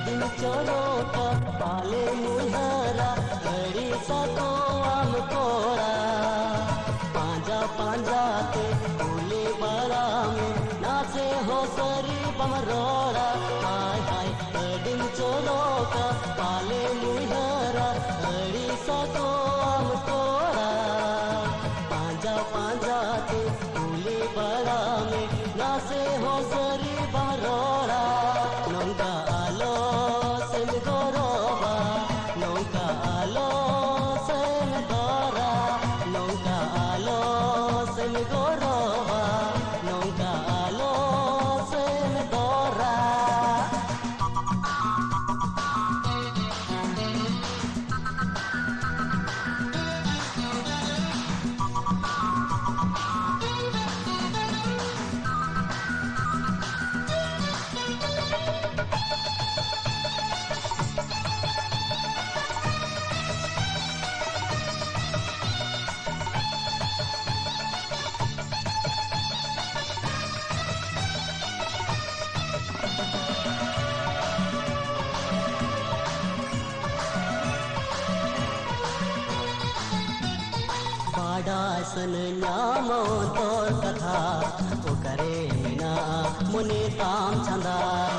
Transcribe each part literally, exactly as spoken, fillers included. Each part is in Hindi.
दिन चोरोका पाले मुहरा घड़ी सको आम कोड़ा पांजा पांजा के फूले बड़ा में नाचे हो सरी बमरोड़ा हाय हाय दिन चोरोका पाले मुहरा घड़ी सको आम कोड़ा पांजा पांजा के फूले बड़ा में नाचे हो सरी बमरोड़ा नौका आलो सेम गोरोबा नौका आलो सेम गोरा नौका आलो सेम गोरोबा नौका आलो सेम गोरा सन नामो तोर कथा ओ करे ना मुने ताम छंदा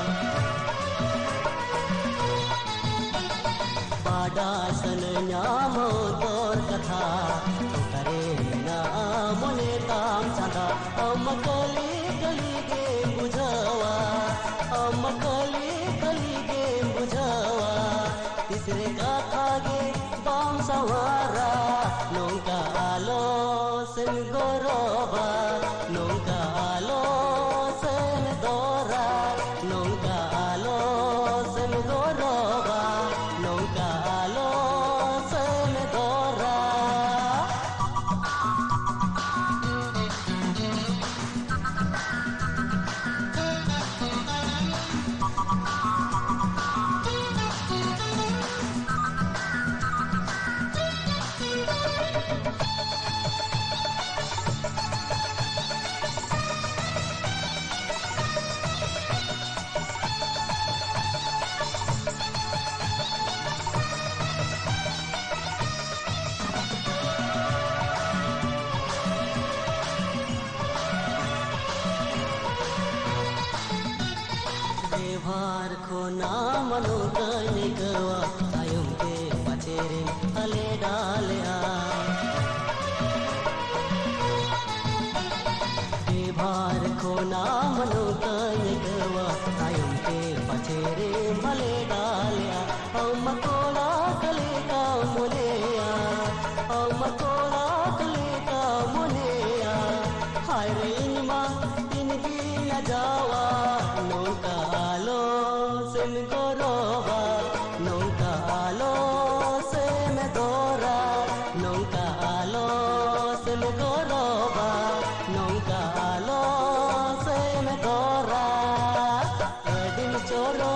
पाडा सन नामो तोर कथा ओ करे ना मुने ताम छंदा अम कली कली के बुझावा अम कली कली के बुझावा तीसरे कथा गे बाम सवारा नौका आलो सेम गोरोबा नौका आलो सेम दोरा नौका आलो सेम गोरोबा नौका आलो सेम दोरा भार खो नाम नो कने गवा आयुम के पचेरे हले डाले आ भार खो नाम नो कने गवा आयुम के पचेरे हले डाले आ हम कोला कले का मुने आ हम कोला कले का मुने आ हाय रे इनमा इनकी न जावा नौका आलो सेम गोरोबा नौका आलो सेम दोरा नौका आलो सेम गोरोबा नौका आलो सेम दोरा दिन चोरो